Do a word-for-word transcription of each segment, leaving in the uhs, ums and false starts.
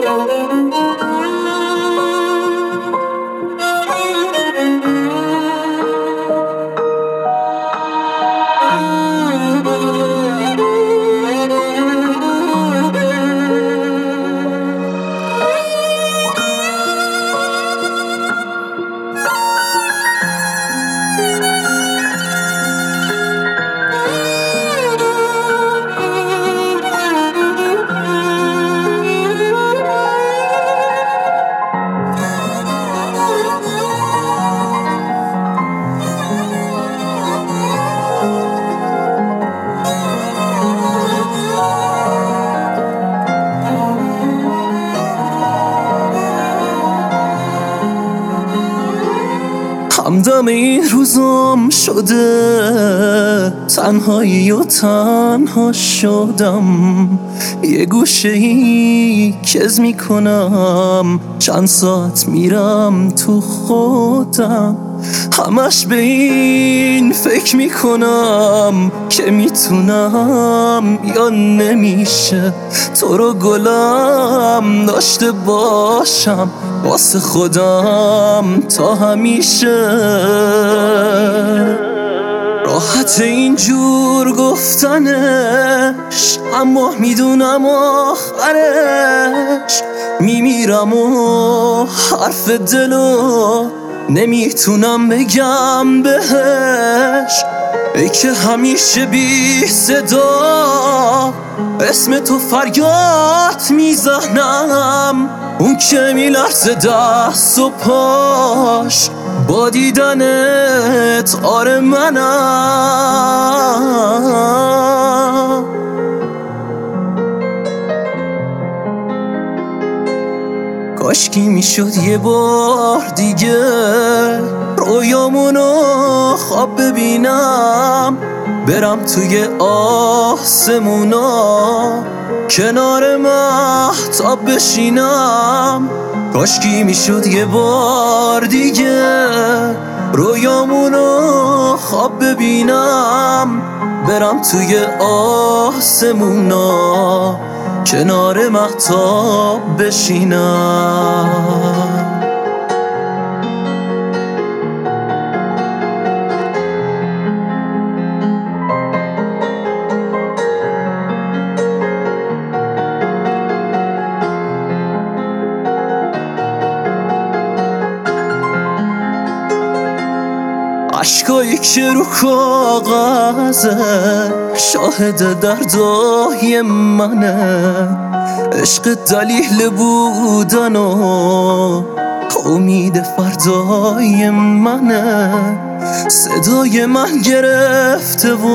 همدم این روزم شده تنهایی و تنها شدم، یه گوشه ای کز میکنم، چند ساعت میرم تو خودم، همش به این فکر میکنم که میتونم یا نمیشه تو رو گلم داشته باشم واسه خودم تا همیشه. راحت اینجور گفتنش، اما میدونم آخرش میمیرم و حرف دلو نمیتونم بگم بهش. ای که همیشه بی صدا اسم تو فریاد میزنم، اون که میلرزه دست و پاش با دیدنت آره منم. کاشکی میشد یه بار دیگه رویامونو خواب ببینم، برم توی آسمونا کنار مهتاب بشینم. کاشکی میشد یه بار دیگه رویامونو خواب ببینم، برم توی آسمونا کنار مهتاب بشینم. عشقایی که رو کاغذه شاهد دردای منه، عشق دلیل بودن و امید فردای منه. صدای من گرفته و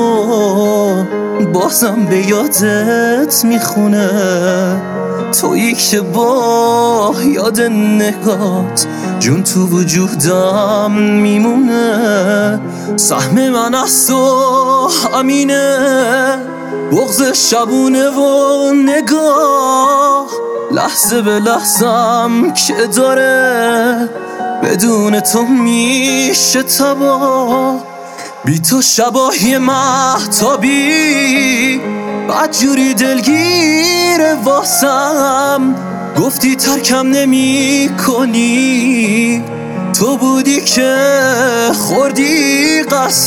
بازم به یادت میخونه، تویی که با یاد نگات جون تو وجودم میمونه. سهم من از تو همینه، بغض شبونه و نگاه لحظه به لحظم که داره، بدون تو میشه تباه. بی تو شباهی مهتابی بدجوری دلگیره واسم، گفتی ترکم نمی کنی، تو بودی که خوردی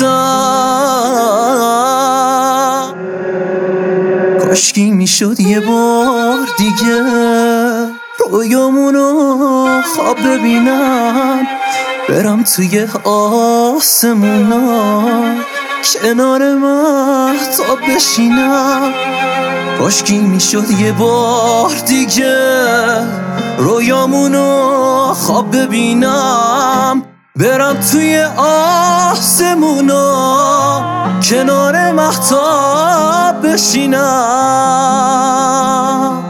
قسم. کاشکی میشد یه بار دیگه رویامونو خواب ببینم، برم توی آسمونا کنار مهتاب بشینم. کاشکی میشد یه بار دیگه رویامونو خواب ببینم، برم توی آسمونا کنار مهتاب بشینم.